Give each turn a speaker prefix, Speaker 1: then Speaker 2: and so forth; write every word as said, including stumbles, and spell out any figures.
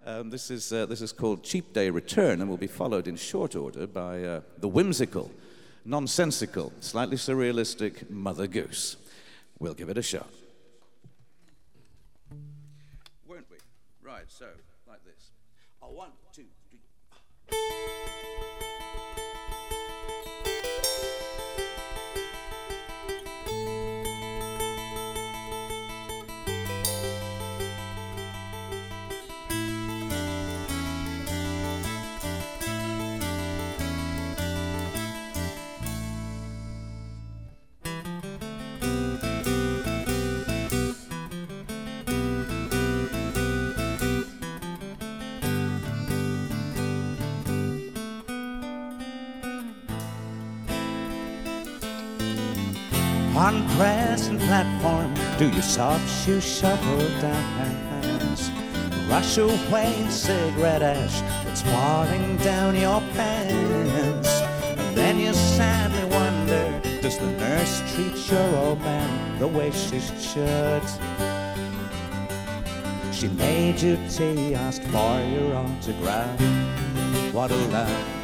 Speaker 1: Um, this is uh, this is called Cheap Day Return, and will be followed in short order by uh, the whimsical, nonsensical, slightly surrealistic Mother Goose. We'll give it a shot. Won't we? Right, so, like this. Oh, one, two, three.
Speaker 2: On Crescent platform, do your soft shoe shuffle dance. Rush away cigarette ash that's falling down your pants. And then you sadly wonder, does the nurse treat your old man the way she should? She made you tea, asked for your autograph. What a laugh.